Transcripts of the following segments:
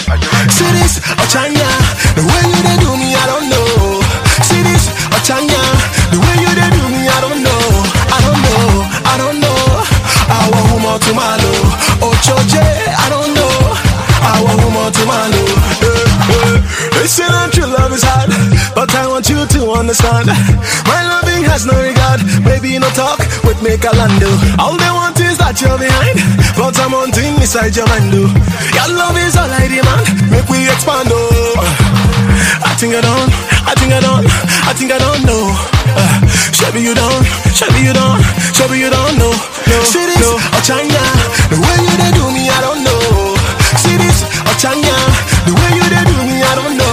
See this, Ochanya, the way you they do me, I don't know. See this, Ochanya, the way you they do me, I don't know. I don't know. I want home to Malo. Ochoje, I don't know. I want home to Malo. They say that true love is hard, but I want you to understand. My loving has no regard. Baby, no talk with me Calando. All they want is that you're behind, but I'm wanting inside your mind. Your love is all I demand. Make we expand. I think I don't know. Shabby you don't know. No, see this, Ochanya, the way you they do me, I don't know. See this, Ochanya, the way you they do me, I don't know.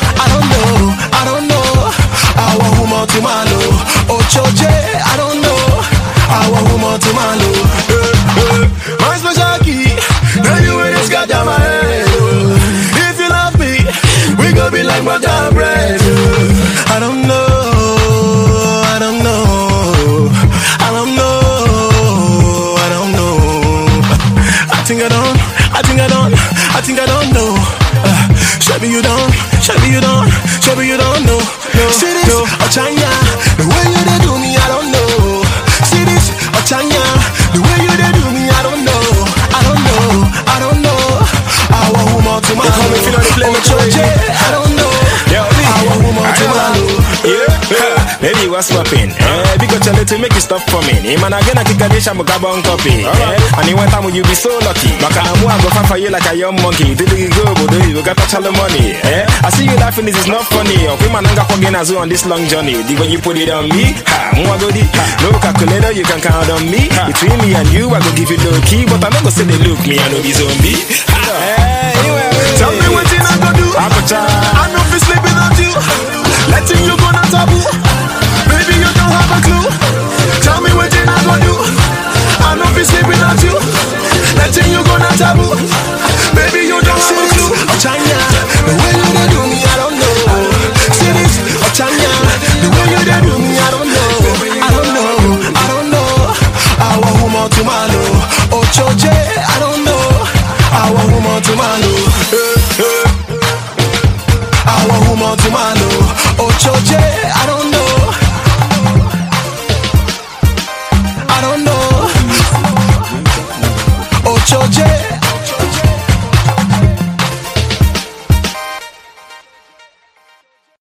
I want home to Malo. Ochoje, I don't know. I want home to Malo. My special key, now you in this goddamn head. If you love me, we gon' be like butter and bread. I don't know. I think I don't know. Shabby you don't know. See this, Ochanya, the way you they do me, I don't know. See this, Ochanya, the way you they do me, I don't know. I want home to my Ochoje, I don't know. I want home to my Baby, what's poppin'? Because tell it to make you stop for me. Man, again, I kick a dish, I'm a carbon copy. And you went time when you be so lucky. Maka, I'm going to fight for you like a young monkey. Did you go, do you got to tell the money? I see you laughing, this is not funny. Okay, man, I'm going to on this long journey. The way you put it on me, no calculator, you can count on me. Between me and you, I go give you the key. But I'm not going to say they look me, I know be zombie.